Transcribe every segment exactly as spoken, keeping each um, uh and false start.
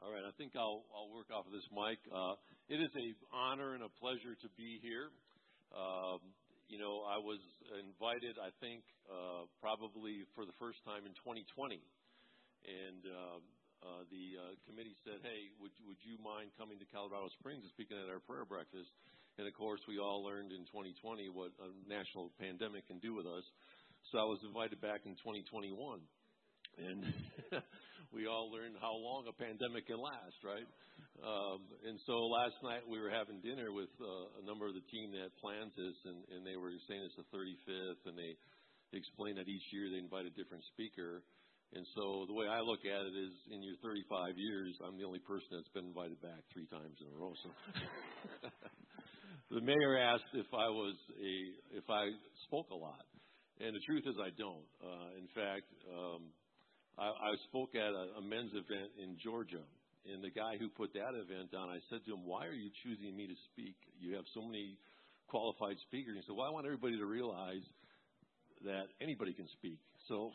All right, I think I'll, I'll work off of this mic. Uh, it is an honor and a pleasure to be here. Um, you know, I was invited, I think, uh, probably for the first time in twenty twenty. And uh, uh, the uh, committee said, hey, would, would you mind coming to Colorado Springs and speaking at our prayer breakfast? And, of course, we all learned in twenty twenty what a national pandemic can do with us. So I was invited back in twenty twenty-one. And we all learned how long a pandemic can last, right? Um, and so last night we were having dinner with uh, a number of the team that planned this, and, and they were saying it's the thirty-fifth, and they explained that each year they invite a different speaker. And so the way I look at it is, in your thirty-five years, I'm the only person that's been invited back three times in a row. So the mayor asked if I was a if I spoke a lot, and the truth is I don't. Uh, in fact. Um, I, I spoke at a, a men's event in Georgia, and the guy who put that event on, I said to him, why are you choosing me to speak? You have so many qualified speakers. He said, well, I want everybody to realize that anybody can speak. So,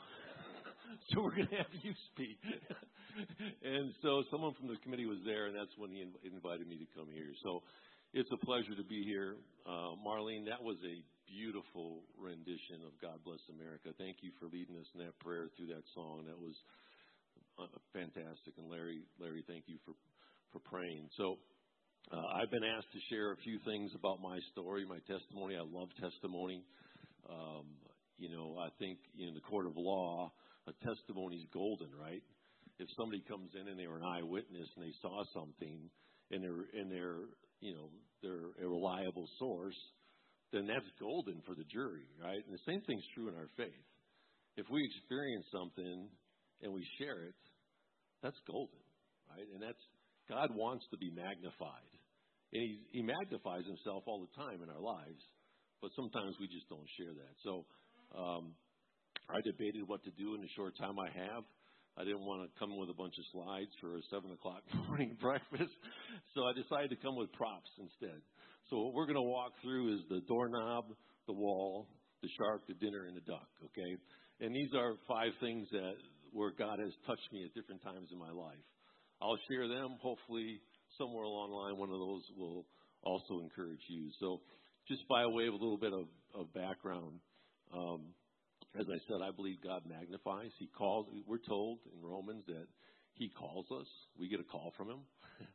so we're going to have you speak. And so someone from the committee was there, and that's when he inv- invited me to come here. So it's a pleasure to be here. Uh, Marlene, that was a beautiful rendition of God Bless America. Thank you for leading us in that prayer through that song. That was uh, fantastic. And Larry, Larry, thank you for, for praying. So uh, I've been asked to share a few things about my story, my testimony. I love testimony. Um, you know, I think in the court of law, a testimony is golden, right? If somebody comes in and they were an eyewitness and they saw something and they're, and they're, you know, they're a reliable source, then that's golden for the jury, right? And the same thing's true in our faith. If we experience something and we share it, that's golden, right? And that's, God wants to be magnified. And he, he magnifies himself all the time in our lives, but sometimes we just don't share that. So um, I debated what to do in the short time I have. I didn't want to come with a bunch of slides for a seven o'clock morning breakfast, so I decided to come with props instead. So what we're going to walk through is the doorknob, the wall, the shark, the dinner, and the duck, okay? And these are five things that where God has touched me at different times in my life. I'll share them. Hopefully, somewhere along the line, one of those will also encourage you. So just by way of a little bit of, of background, um, as I said, I believe God magnifies. He calls. We're told in Romans that he calls us. We get a call from him.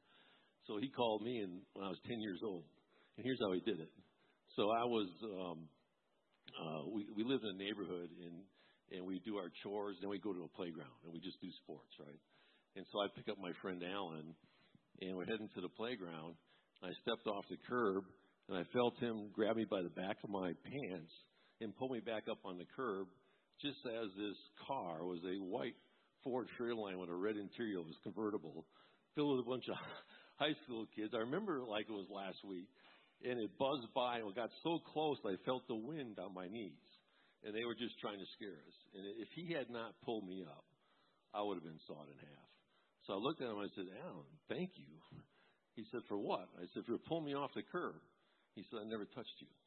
So he called me in, when I was ten years old. And here's how he did it. So I was, um, uh, we, we lived in a neighborhood, and, and we do our chores, then we go to a playground, and we just do sports, right? And so I pick up my friend Alan, and we're heading to the playground. I stepped off the curb, and I felt him grab me by the back of my pants and pull me back up on the curb, just as this car was a white Ford Fairlane with a red interior. It was convertible, filled with a bunch of high school kids. I remember it like it was last week. And it buzzed by, and it got so close I felt the wind on my knees. And they were just trying to scare us. And if he had not pulled me up, I would have been sawed in half. So I looked at him and I said, Alan, thank you. He said, for what? I said, for pulling me off the curb. He said, I never touched you.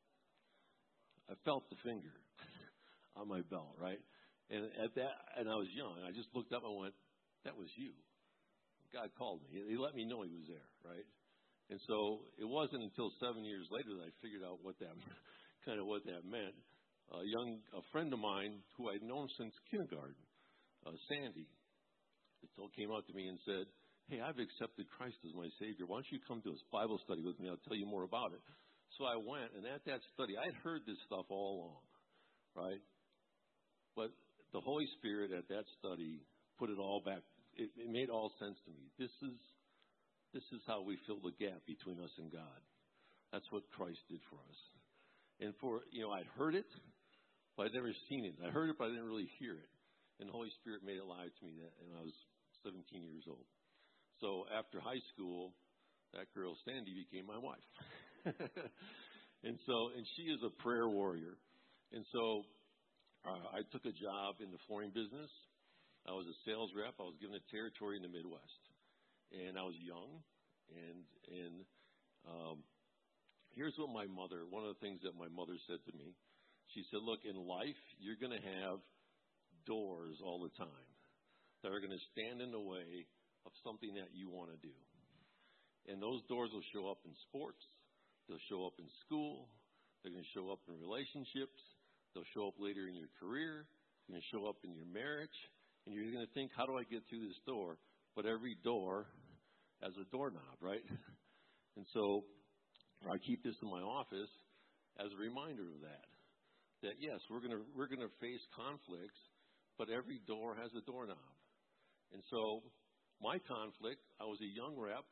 I felt the finger on my belt, right? And at that, and I was young. I just looked up and went, that was you. God called me. He let me know he was there, right? And so it wasn't until seven years later that I figured out what that kind of what that meant. A young a friend of mine who I'd known since kindergarten, uh, Sandy, came up to me and said, hey, I've accepted Christ as my Savior. Why don't you come to a Bible study with me? I'll tell you more about it. So I went, and at that study, I'd heard this stuff all along, right? But the Holy Spirit at that study put it all back. It, it made all sense to me. This is This is how we fill the gap between us and God. That's what Christ did for us. And for, you know, I'd heard it, but I'd never seen it. I heard it, but I didn't really hear it. And the Holy Spirit made it alive to me that, and I was seventeen years old. So after high school, that girl, Sandy, became my wife. and so, and she is a prayer warrior. And so uh, I took a job in the flooring business. I was a sales rep. I was given a territory in the Midwest. And I was young, and and um, here's what my mother, one of the things that my mother said to me. She said, look, in life, you're going to have doors all the time that are going to stand in the way of something that you want to do. And those doors will show up in sports. They'll show up in school. They're going to show up in relationships. They'll show up later in your career. They're going to show up in your marriage. And you're going to think, how do I get through this door? But every door has a doorknob, right? And so I keep this in my office as a reminder of that. That, yes, we're going to we're going to face conflicts, but every door has a doorknob. And so my conflict, I was a young rep.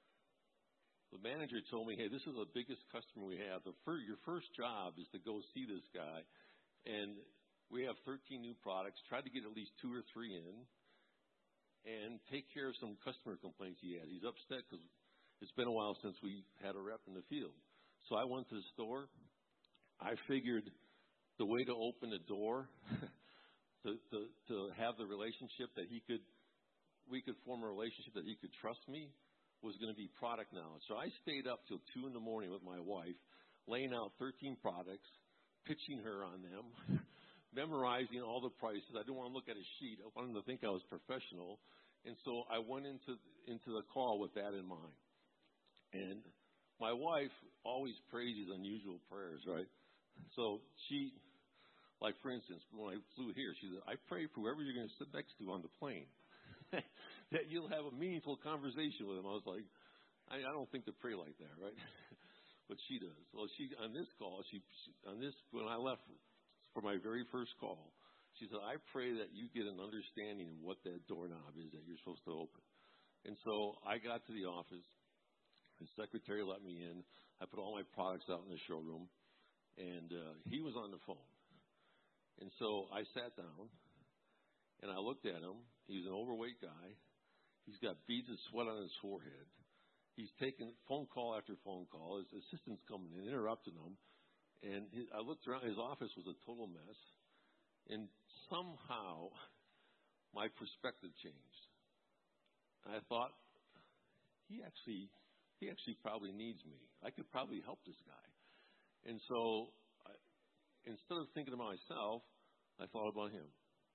The manager told me, hey, this is the biggest customer we have. The fir- your first job is to go see this guy. And we have thirteen new products. Try to get at least two or three in and take care of some customer complaints he had. He's upset because it's been a while since we had a rep in the field. So I went to the store. I figured the way to open the door to, to, to have the relationship that he could, we could form a relationship that he could trust me was going to be product knowledge. So I stayed up till two in the morning with my wife, laying out thirteen products, pitching her on them, memorizing all the prices. I didn't want to look at a sheet. I wanted to think I was professional. And so I went into into the call with that in mind. And my wife always prays these unusual prayers, right? So she, like for instance, when I flew here, she said, I pray for whoever you're going to sit next to on the plane, that you'll have a meaningful conversation with them. I was like, I, I don't think to pray like that, right? But she does. Well, she on this call, she on this when I left for my very first call, she said, I pray that you get an understanding of what that doorknob is that you're supposed to open. And so I got to the office. The secretary let me in. I put all my products out in the showroom, and uh, he was on the phone. And so I sat down, and I looked at him. He's an overweight guy. He's got beads of sweat on his forehead. He's taking phone call after phone call. His assistant's coming in, interrupting him. And his, I looked around. His office was a total mess. And somehow my perspective changed. I thought, he actually... He actually probably needs me. I could probably help this guy. And so I, instead of thinking about myself, I thought about him.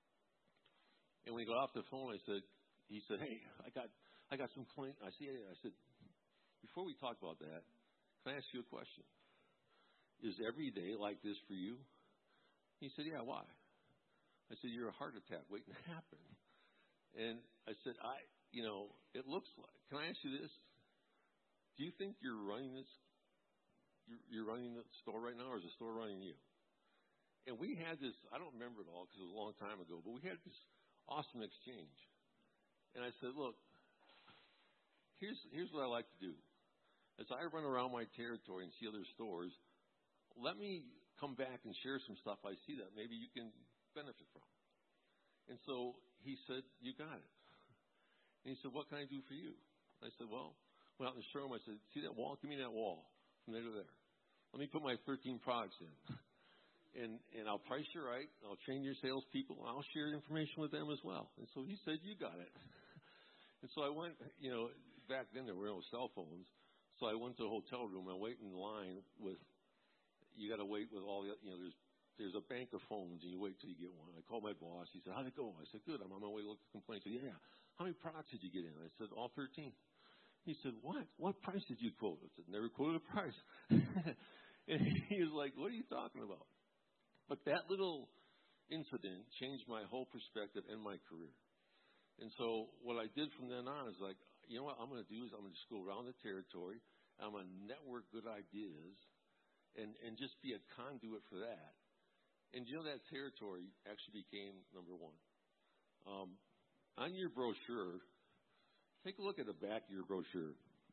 And when he got off the phone, I said, he said, hey, I got I got some claim. I see. I said, before we talk about that, can I ask you a question? Is every day like this for you? He said, yeah, why? I said, you're a heart attack waiting to happen. And I said, I, you know, it looks like, can I ask you this? Do you think you're running this, you're, you're running the store right now, or is the store running you? And we had this, I don't remember it all because it was a long time ago, but we had this awesome exchange. And I said, look, here's, here's what I like to do. As I run around my territory and see other stores, let me come back and share some stuff I see that maybe you can benefit from. And so he said, you got it. And he said, what can I do for you? I said, well, went out in the showroom. I said, see that wall? Give me that wall from there to there. Let me put my thirteen products in. And and I'll price you right. I'll train your salespeople. And I'll share information with them as well. And so he said, you got it. And so I went, you know, back then there were no cell phones. So I went to a hotel room. I wait in line with, you got to wait with all the, you know, there's there's a bank of phones, and you wait till you get one. I called my boss. He said, how'd it go? I said, good. I'm on my way to look at the complaints. He said, yeah. How many products did you get in? I said, all thirteen. He said, what? What price did you quote? I said, never quoted a price. And he was like, what are you talking about? But that little incident changed my whole perspective and my career. And so what I did from then on is like, you know what I'm going to do is I'm going to just go around the territory. I'm going to network good ideas and, and just be a conduit for that. And you know that territory actually became number one. Um, on your brochure, take a look at the back of your brochure.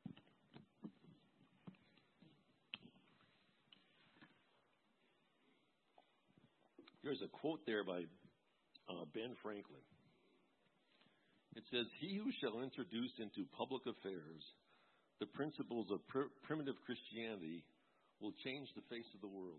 There's a quote there by uh, Ben Franklin. It says, he who shall introduce into public affairs the principles of pr- primitive Christianity will change the face of the world.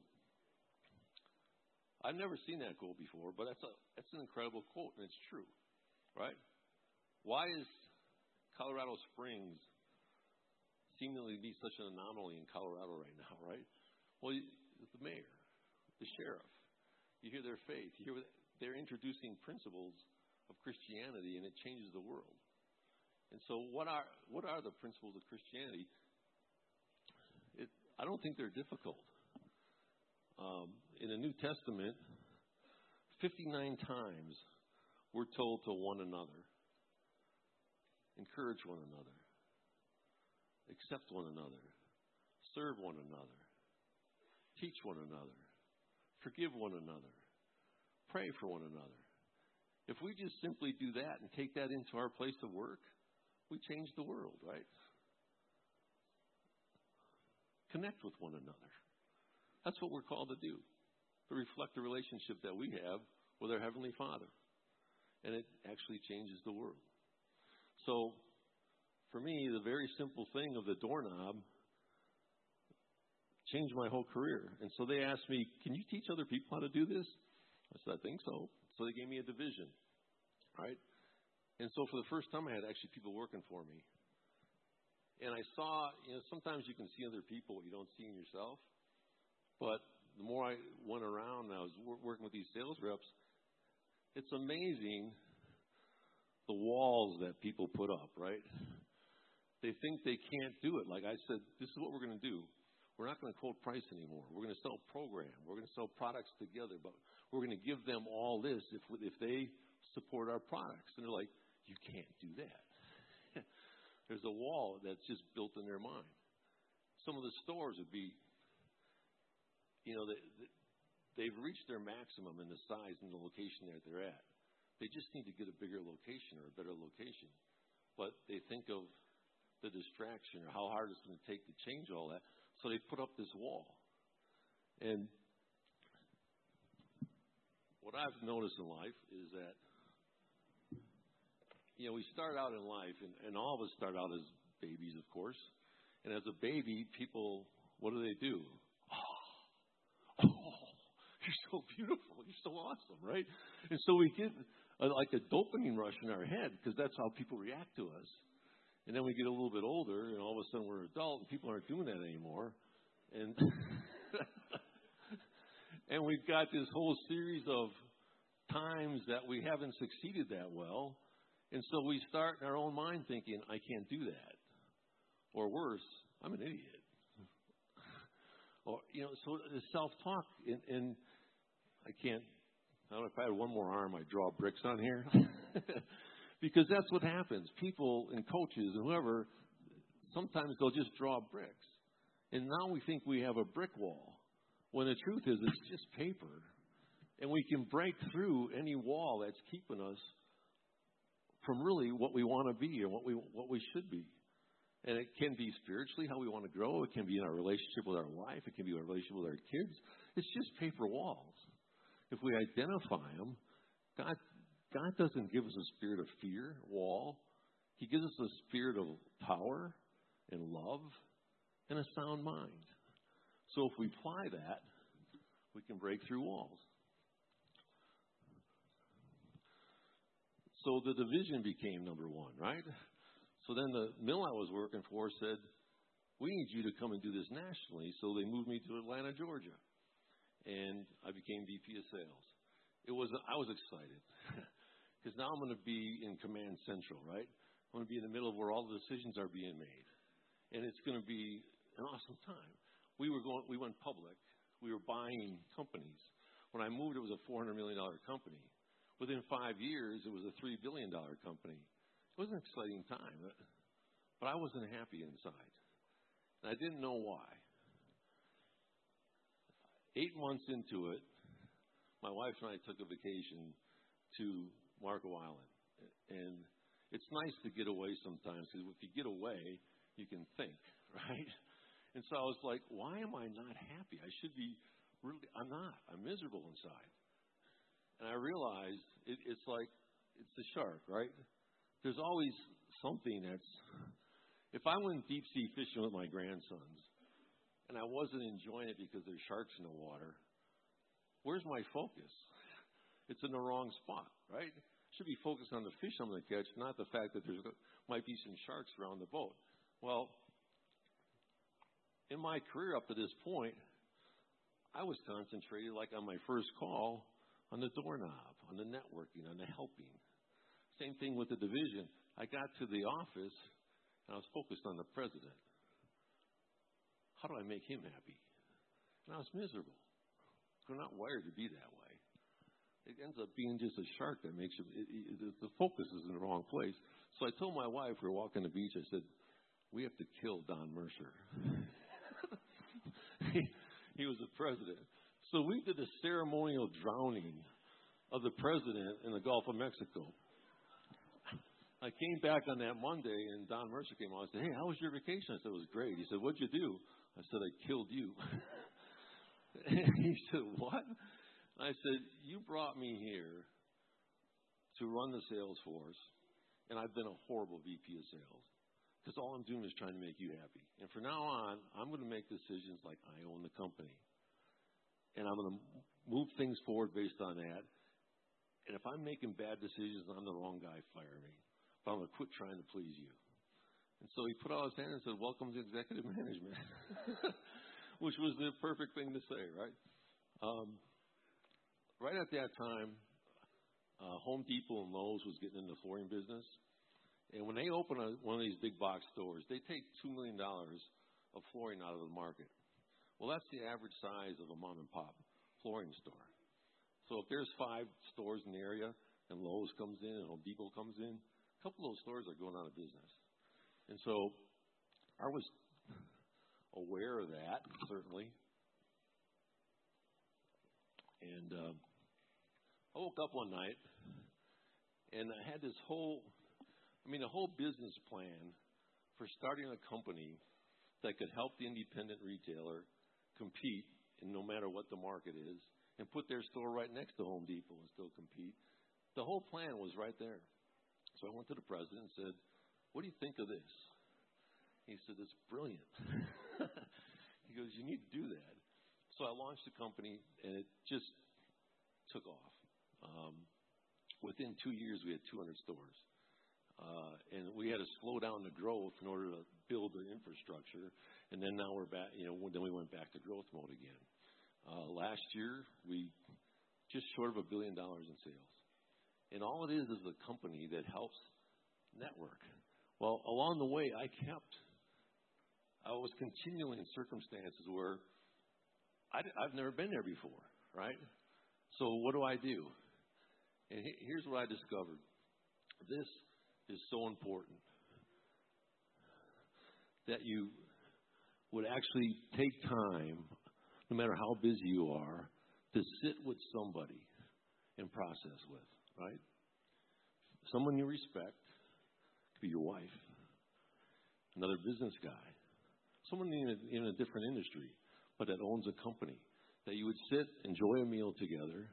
I've never seen that quote before, but that's a that's an incredible quote, and it's true, right? Why is Colorado Springs seemingly be such an anomaly in Colorado right now, right? Well, the mayor, the sheriff, you hear their faith. You hear they're introducing principles of Christianity, and it changes the world. And so what are what are the principles of Christianity? It, I don't think they're difficult. Um, in the New Testament, fifty-nine times we're told to one another, encourage one another, accept one another, serve one another, teach one another, forgive one another, pray for one another. If we just simply do that and take that into our place of work, we change the world, right? Connect with one another. That's what we're called to do, to reflect the relationship that we have with our Heavenly Father. And it actually changes the world. So, for me, the very simple thing of the doorknob changed my whole career. And so they asked me, can you teach other people how to do this? I said, I think so. So they gave me a division, right? And so for the first time, I had actually people working for me. And I saw, you know, sometimes you can see other people what you don't see in yourself. But the more I went around and I was working with these sales reps, it's amazing the walls that people put up, right? They think they can't do it. Like I said, this is what we're going to do. We're not going to quote price anymore. We're going to sell program. We're going to sell products together. But we're going to give them all this if if they support our products. And they're like, you can't do that. There's a wall that's just built in their mind. Some of the stores would be, you know, they, they've reached their maximum in the size and the location that they're at. They just need to get a bigger location or a better location. But they think of the distraction or how hard it's going to take to change all that. So they put up this wall. And what I've noticed in life is that, you know, we start out in life, and, and all of us start out as babies, of course. And as a baby, people, what do they do? Oh, oh, you're so beautiful. You're so awesome, right? And so we get a, like a dopamine rush in our head because that's how people react to us. And then we get a little bit older, and all of a sudden we're adult, and people aren't doing that anymore. And and we've got this whole series of times that we haven't succeeded that well. And so we start in our own mind thinking, I can't do that. Or worse, I'm an idiot. Or, you know, so the self-talk, and, and I can't, I don't know if I had one more arm, I'd draw bricks on here. Because that's what happens. People and coaches and whoever, sometimes they'll just draw bricks. And now we think we have a brick wall, when the truth is it's just paper. And we can break through any wall that's keeping us from really what we want to be and what we what we should be. And it can be spiritually how we want to grow. It can be in our relationship with our wife. It can be in our relationship with our kids. It's just paper walls. If we identify them, God God doesn't give us a spirit of fear, wall. He gives us a spirit of power and love and a sound mind. So if we apply that, we can break through walls. So the division became number one, right? So then the mill I was working for said, we need you to come and do this nationally. So they moved me to Atlanta, Georgia. And I became V P of sales. It was I was excited. Because now I'm going to be in Command Central, right? I'm going to be in the middle of where all the decisions are being made. And it's going to be an awesome time. We were going, we went public. We were buying companies. When I moved, it was a four hundred million dollars company. Within five years, it was a three billion dollars company. It was an exciting time, but I wasn't happy inside. And I didn't know why. Eight months into it, my wife and I took a vacation to Marco Island. And it's nice to get away sometimes, because if you get away, you can think, right? And so I was like, why am I not happy? I should be really, I'm not. I'm miserable inside. And I realized it, it's like, it's the shark, right? There's always something that's, if I went deep sea fishing with my grandsons, and I wasn't enjoying it because there's sharks in the water, where's my focus? It's in the wrong spot, right? I should be focused on the fish I'm going to catch, not the fact that there might be some sharks around the boat. Well, in my career up to this point, I was concentrated, like on my first call, on the doorknob, on the networking, on the helping. Same thing with the division. I got to the office, and I was focused on the president. How do I make him happy? And I was miserable. We're not wired to be that way. It ends up being just a shark that makes you, it, it, the focus is in the wrong place. So I told my wife, we were walking the beach, I said, we have to kill Don Mercer. he, he was the president. So we did a ceremonial drowning of the president in the Gulf of Mexico. I came back on that Monday, and Don Mercer came on and said, hey, how was your vacation? I said, it was great. He said, what'd you do? I said, I killed you. And he said, what? I said, you brought me here to run the sales force, and I've been a horrible V P of sales because all I'm doing is trying to make you happy. And from now on, I'm going to make decisions like I own the company. And I'm going to move things forward based on that. And if I'm making bad decisions, I'm the wrong guy, fire me. But I'm going to quit trying to please you. And so he put out his hand and said, welcome to executive management, which was the perfect thing to say, right? Um, Right at that time, uh, Home Depot and Lowe's was getting in the flooring business. And when they open a, one of these big box stores, they take two million dollars of flooring out of the market. Well, that's the average size of a mom and pop flooring store. So if there's five stores in the area and Lowe's comes in and Home Depot comes in, a couple of those stores are going out of business. And so I was aware of that, certainly. And uh, I woke up one night, and I had this whole, I mean, a whole business plan for starting a company that could help the independent retailer compete, in no matter what the market is, and put their store right next to Home Depot and still compete. The whole plan was right there. So I went to the president and said, what do you think of this? He said, it's brilliant. He goes, you need to do that. So I launched the company, and it just took off. Um, within two years, we had two hundred stores. Uh, and we had to slow down the growth in order to build the infrastructure. And then now we're back, you know, then we went back to growth mode again. Uh, last year, we just short of a billion dollars in sales. And all it is is a company that helps network. Well, along the way, I kept, I was continually in circumstances where I, I've never been there before, right? So what do I do? And he, here's what I discovered. This is so important that you would actually take time, no matter how busy you are, to sit with somebody and process with, right? Someone you respect, could be your wife, another business guy, someone in a, in a different industry, but that owns a company, that you would sit, enjoy a meal together,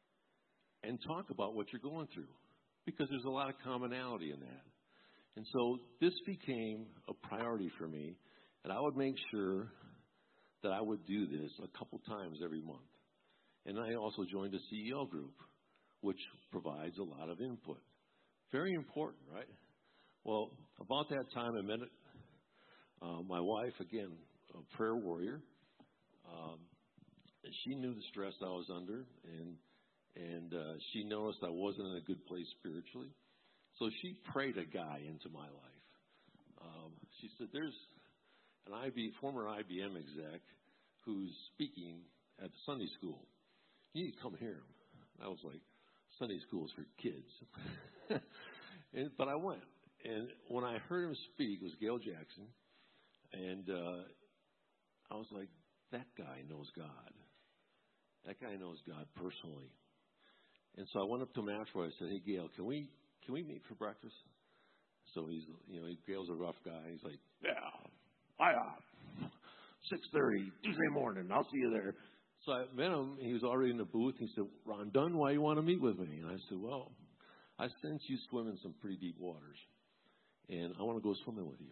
and talk about what you're going through, because there's a lot of commonality in that. And so this became a priority for me, and I would make sure that I would do this a couple times every month. And I also joined a C E O group, which provides a lot of input. Very important, right? Well, about that time, I met uh, my wife, again, a prayer warrior. Um, she knew the stress I was under, and and uh, she noticed I wasn't in a good place spiritually. So she prayed a guy into my life. Um, she said, there's an I B, former I B M exec who's speaking at the Sunday school. You need to come hear him. I was like, Sunday school is for kids. and, but I went. And when I heard him speak, it was Gail Jackson. And uh, I was like, that guy knows God. That guy knows God personally. And so I went up to him afterwards. I said, hey, Gail, can we can we meet for breakfast? So he's, you know, Gail's a rough guy. He's like, yeah, I uh, six thirty Tuesday morning. I'll see you there. So I met him. He was already in the booth. He said, Ron Dunn, why you want to meet with me? And I said, well, I sense you swim in some pretty deep waters, and I want to go swimming with you.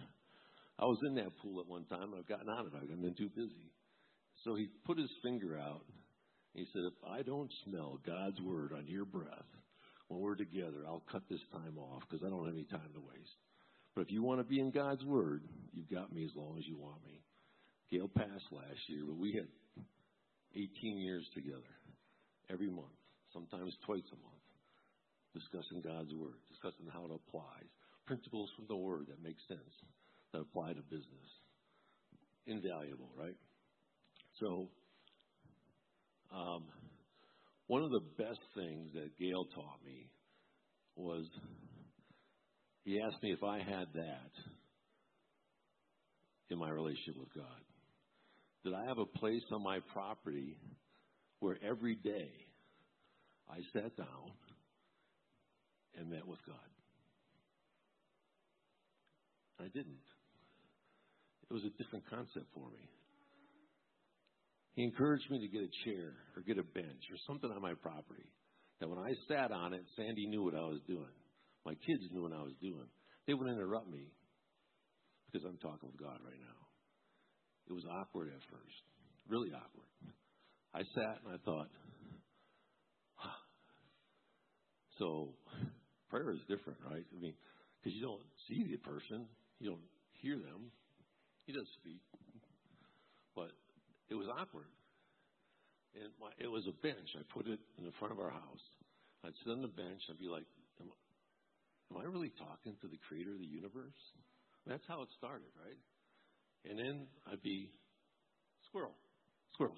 I was in that pool at one time, and I've gotten out of it. I've been too busy. So he put his finger out. He said, if I don't smell God's word on your breath when we're together, I'll cut this time off because I don't have any time to waste. But if you want to be in God's word, you've got me as long as you want me. Gail passed last year, but we had eighteen years together, every month, sometimes twice a month. discussing God's Word, discussing how it applies, principles from the Word that make sense, that apply to business. Invaluable, right? So, um, one of the best things that Gail taught me was he asked me if I had that in my relationship with God. Did I have a place on my property where every day I sat down and met with God? I didn't. It was a different concept for me. He encouraged me to get a chair or get a bench or something on my property that when I sat on it, Sandy knew what I was doing. My kids knew what I was doing. They wouldn't interrupt me because I'm talking with God right now. It was awkward at first, really awkward. I sat and I thought, huh. So prayer is different, right? I mean, because you don't see the person, you don't hear them. He does speak, but it was awkward. And my, it was a bench. I put it in the front of our house. I'd sit on the bench. I'd be like, am, am I really talking to the creator of the universe? That's how it started, right? And then I'd be, squirrel, squirrel.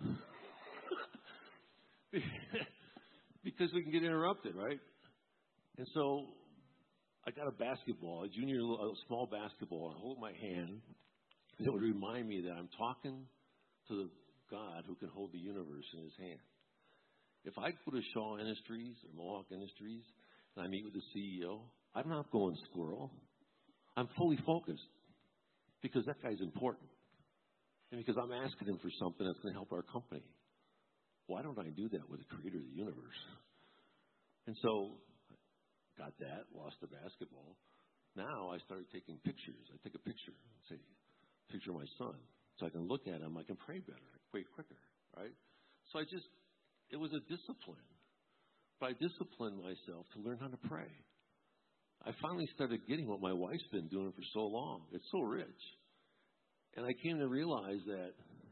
Because we can get interrupted, right? And so I got a basketball, a junior, a small basketball. I hold my hand. It would remind me that I'm talking to the God who can hold the universe in his hand. If I go to Shaw Industries or Mohawk Industries and I meet with the C E O, I'm not going squirrel. I'm fully focused because that guy's important. And because I'm asking him for something that's going to help our company. Why don't I do that with the creator of the universe? And so, got that, lost the basketball. Now I started taking pictures. I take a picture, say, picture of my son. So I can look at him, I can pray better, I can pray quicker, right? So I just, it was a discipline. But I disciplined myself to learn how to pray. I finally started getting what my wife's been doing for so long. It's so rich. And I came to realize that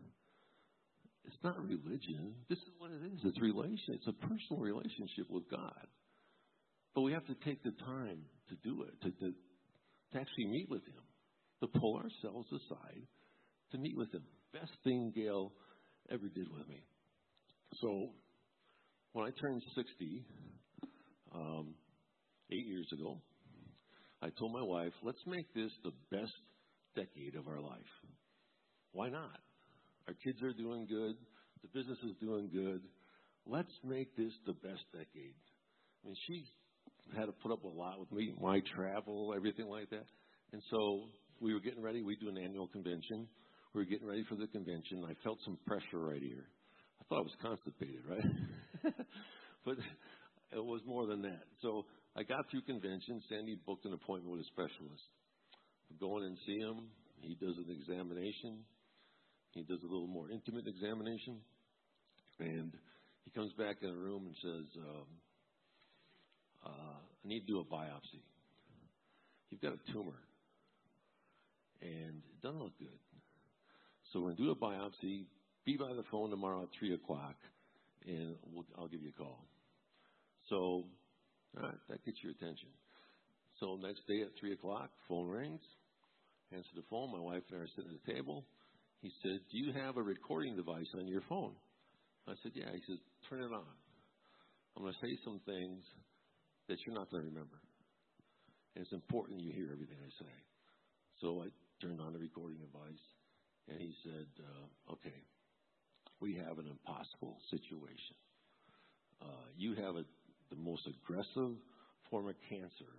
it's not religion. This is what it is. It's relation. It's a personal relationship with God. But we have to take the time to do it, to, to, to actually meet with him, to pull ourselves aside to meet with him. Best thing Gail ever did with me. So when I turned sixty, um, eight years ago, I told my wife, let's make this the best decade of our life. Why not? Our kids are doing good. The business is doing good. Let's make this the best decade. I mean, she had to put up a lot with me, my travel, everything like that. And so we were getting ready. We do an annual convention. We were getting ready for the convention. I felt some pressure right here. I thought I was constipated, right? But it was more than that. So I got through convention. Sandy booked an appointment with a specialist. I go in and see him. He does an examination. He does a little more intimate examination. And he comes back in the room and says, um, uh, I need to do a biopsy. You've got a tumor. And it doesn't look good. So we're going to do a biopsy. Be by the phone tomorrow at three o'clock, and we'll, I'll give you a call. So, all right, that gets your attention. So next day at three o'clock, phone rings. Answer the phone. My wife and I are sitting at the table. He said, do you have a recording device on your phone? I said, yeah. He says, turn it on. I'm going to say some things that you're not going to remember. And it's important you hear everything I say. So I turned on the recording device, and he said, uh, okay, we have an impossible situation. Uh, you have a, the most aggressive form of cancer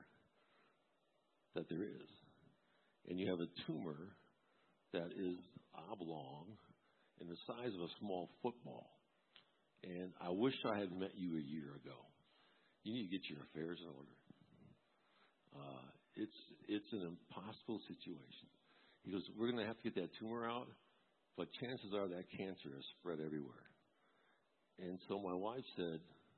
that there is. And you have a tumor that is oblong in the size of a small football. And I wish I had met you a year ago. You need to get your affairs in order. Uh, it's it's an impossible situation. He goes, we're going to have to get that tumor out, but chances are that cancer is spread everywhere. And so my wife said,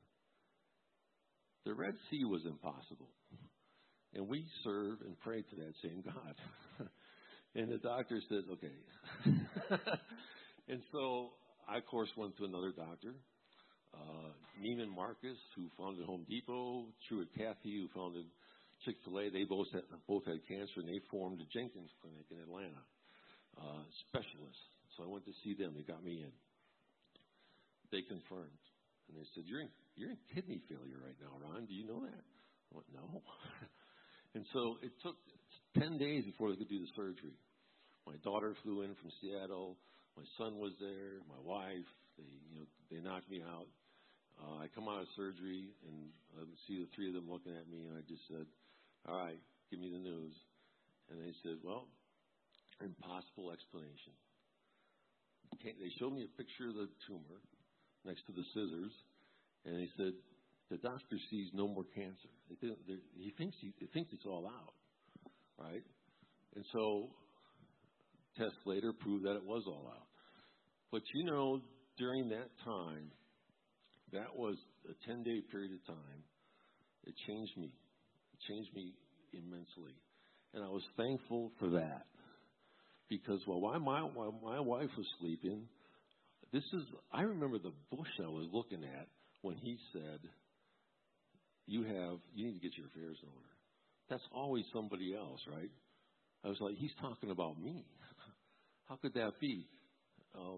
the Red Sea was impossible. And we serve and pray to that same God. And the doctor says, okay. And so I, of course, went to another doctor, uh, Neiman Marcus, who founded Home Depot, Truett Cathy, who founded Chick-fil-A. They both had, both had cancer, and they formed a Jenkins Clinic in Atlanta, uh, specialists. So I went to see them. They got me in. They confirmed. And they said, you're in, you're in kidney failure right now, Ron. Do you know that? I went, no. And so it took ten days before they could do the surgery. My daughter flew in from Seattle. My son was there. My wife. They, you know, they knocked me out. Uh, I come out of surgery, and I see the three of them looking at me, and I just said, all right, give me the news. And they said, well, impossible explanation. Okay, they showed me a picture of the tumor next to the scissors, and they said, the doctor sees no more cancer. They think, he thinks he, he thinks it's all out, right? And so tests later proved that it was all out. But, you know, during that time, that was a ten-day period of time. It changed me. It changed me immensely. And I was thankful for that. Because while my, while my wife was sleeping, this is, I remember the bush I was looking at when he said, you have, you need to get your affairs in order. That's always somebody else, right? I was like, he's talking about me. How could that be? Um,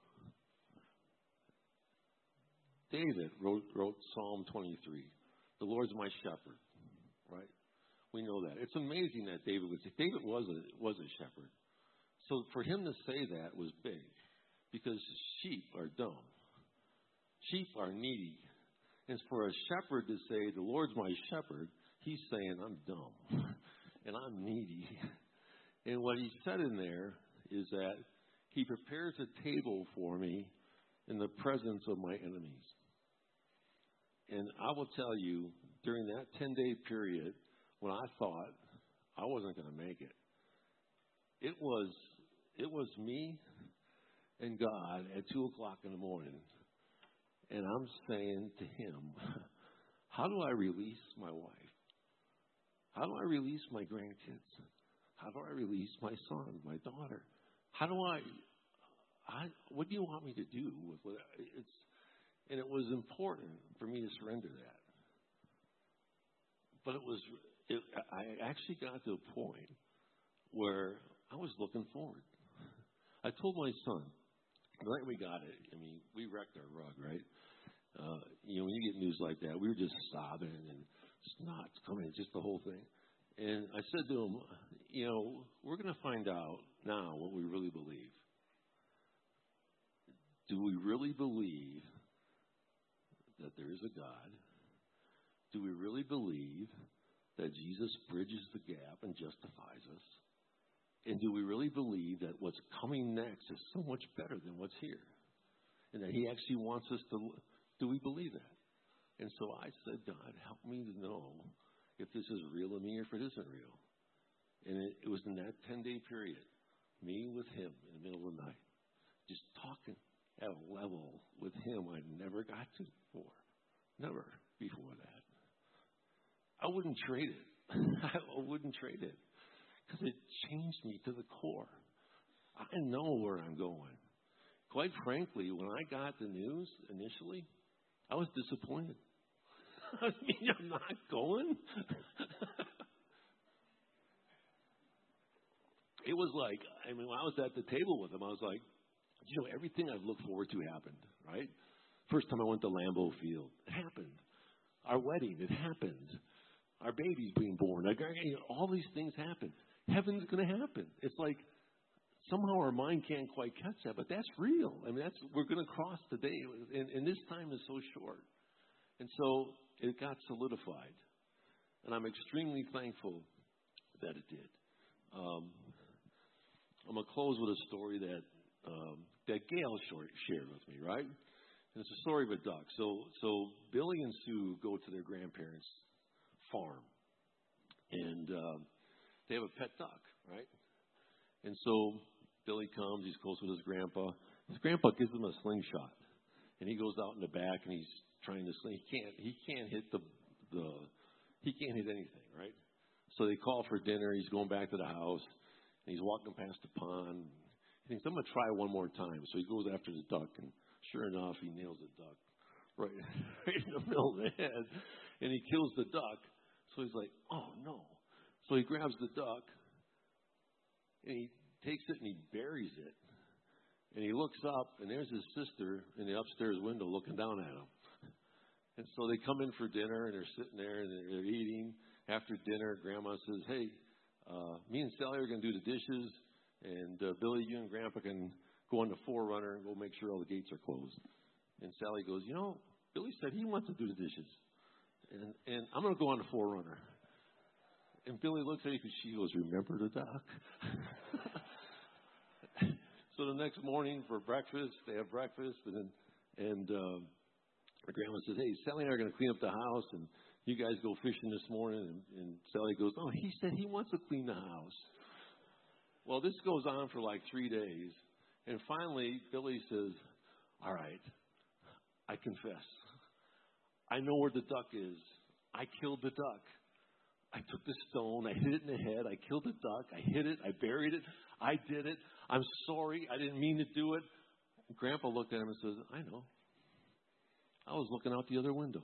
David wrote, wrote Psalm twenty-three. The Lord's my shepherd, right? We know that. It's amazing that David was, David was a, was a shepherd. So for him to say that was big, because sheep are dumb. Sheep are needy. And for a shepherd to say, the Lord's my shepherd, he's saying, I'm dumb and I'm needy. And what he said in there is that he prepares a table for me in the presence of my enemies. And I will tell you, during that ten-day period, when I thought I wasn't going to make it, it was it was me and God at two o'clock in the morning, and I'm saying to him, how do I release my wife? How do I release my grandkids? How do I release my son, my daughter? How do I, I what do you want me to do with what it's? And it was important for me to surrender that. But it was, it, I actually got to a point where I was looking forward. I told my son, the night we got it, I mean, we wrecked our rug, right? Uh, you know, when you get news like that, we were just sobbing and snot's coming, just the whole thing. And I said to him, you know, we're going to find out now what we really believe. Do we really believe that there is a God? Do we really believe that Jesus bridges the gap and justifies us? And do we really believe that what's coming next is so much better than what's here? And that he actually wants us to, do we believe that? And so I said, God, help me to know if this is real in me or if it isn't real. And it, it was in that ten-day period, me with him in the middle of the night, just talking at a level with him I never got to before. Never before that. I wouldn't trade it. I wouldn't trade it. Because it changed me to the core. I know where I'm going. Quite frankly, when I got the news initially, I was disappointed. I mean, I'm not going. It was like, I mean, when I was at the table with him, I was like, you know, everything I've looked forward to happened, right? First time I went to Lambeau Field, it happened. Our wedding, it happened. Our baby's being born. Like, you know, all these things happen. Heaven's going to happen. It's like somehow our mind can't quite catch that, but that's real. I mean, that's we're going to cross the day, and, and this time is so short. And so it got solidified, and I'm extremely thankful that it did. Um, I'm going to close with a story that um, that Gail shared with me, right? And it's a story of a duck. So, so Billy and Sue go to their grandparents' farm, and uh, they have a pet duck, right? And so Billy comes, he's close with his grandpa. His grandpa gives him a slingshot, and he goes out in the back and he's trying to sling. He can't, he can't hit the, the, he can't hit anything, right? So they call for dinner. He's going back to the house, and he's walking past the pond. He thinks, I'm going to try one more time. So he goes after the duck, and sure enough, he nails the duck right, right in the middle of the head, and he kills the duck. So he's like, oh, no. So he grabs the duck, and he takes it and he buries it. And he looks up, and there's his sister in the upstairs window looking down at him. And so they come in for dinner, and they're sitting there, and they're, they're eating. After dinner, Grandma says, hey, uh, me and Sally are going to do the dishes, and uh, Billy, you and Grandpa can go on the forerunner and go make sure all the gates are closed. And Sally goes, you know, Billy said he wants to do the dishes, and, and I'm going to go on the forerunner. And Billy looks at her, and she goes, remember the duck? So the next morning for breakfast, they have breakfast, and then, and um, her grandma says, hey, Sally and I are going to clean up the house, and you guys go fishing this morning. And, and Sally goes, oh, he said he wants to clean the house. Well, this goes on for like three days. And finally, Billy says, all right, I confess. I know where the duck is. I killed the duck. I took the stone. I hit it in the head. I killed the duck. I hid it. I buried it. I did it. I'm sorry. I didn't mean to do it. And Grandpa looked at him and says, I know. I was looking out the other window.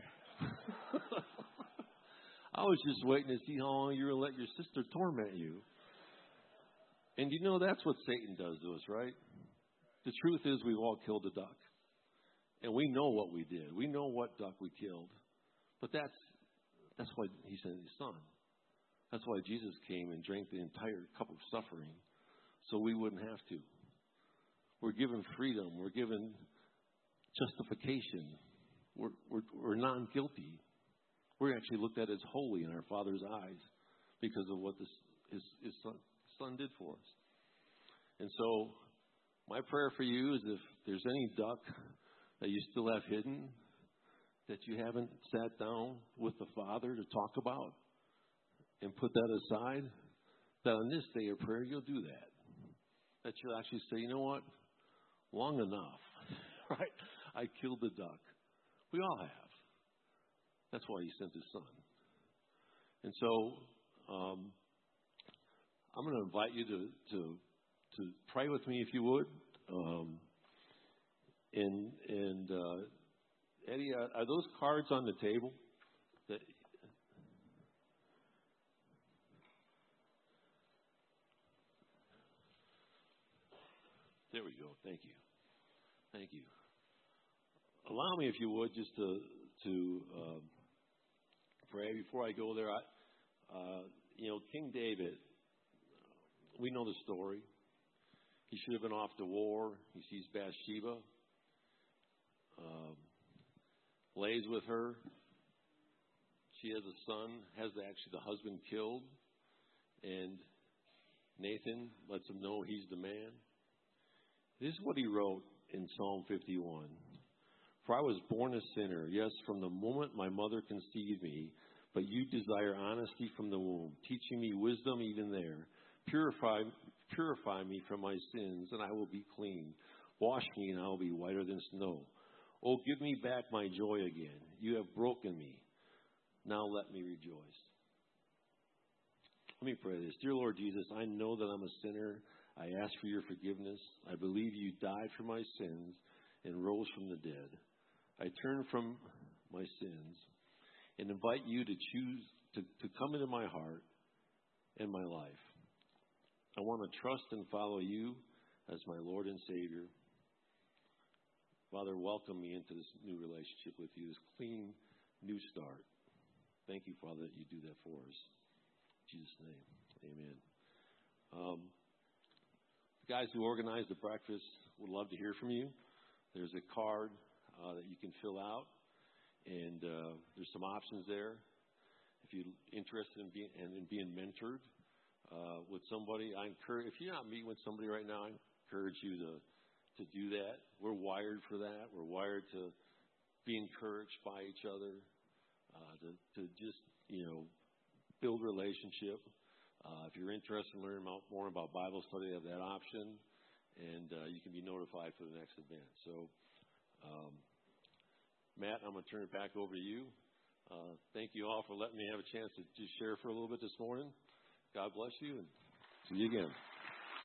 I was just waiting to see how long you were going to let your sister torment you. And you know that's what Satan does to us, right? The truth is we've all killed a duck. And we know what we did. We know what duck we killed. But that's that's why he sent his son. That's why Jesus came and drank the entire cup of suffering so we wouldn't have to. We're given freedom. We're given justification. We're, we're, we're non-guilty. We're actually looked at as holy in our Father's eyes because of what this, his, his son, son did for us. And so my prayer for you is if there's any duck that you still have hidden, that you haven't sat down with the Father to talk about and put that aside, that on this day of prayer you'll do that. That you'll actually say, you know what? Long enough, right? I killed the duck. We all have. That's why he sent his son. And so um, I'm going to invite you to, to to pray with me if you would. Um, and and uh, Eddie, are, are those cards on the table? That, there we go. Thank you. Thank you. Allow me, if you would, just to to um, pray before I go there. I, uh, you know, King David. We know the story. He should have been off to war. He sees Bathsheba, um, lays with her. She has a son, has actually the husband killed, and Nathan lets him know he's the man. This is what he wrote in Psalm fifty-one. For I was born a sinner, yes, from the moment my mother conceived me, but you desire honesty from the womb, teaching me wisdom even there. Purify, purify me from my sins, and I will be clean. Wash me, and I will be whiter than snow. Oh, give me back my joy again. You have broken me. Now let me rejoice. Let me pray this. Dear Lord Jesus, I know that I'm a sinner. I ask for your forgiveness. I believe you died for my sins and rose from the dead. I turn from my sins and invite you to choose to, to come into my heart and my life. I want to trust and follow you as my Lord and Savior. Father, welcome me into this new relationship with you, this clean new start. Thank you, Father, that you do that for us. In Jesus' name, amen. Um, the guys who organized the breakfast would love to hear from you. There's a card uh, that you can fill out, and uh, there's some options there. If you're interested in being, in, in being mentored uh, with somebody, I encourage, if you're not meeting with somebody right now, I encourage you to, to do that. We're wired for that. We're wired to be encouraged by each other, uh, to, to just, you know, build relationship. Uh, if you're interested in learning about, more about Bible study, you have that option, and uh, you can be notified for the next event. So, um, Matt, I'm going to turn it back over to you. Uh, thank you all for letting me have a chance to just share for a little bit this morning. God bless you, and see you again.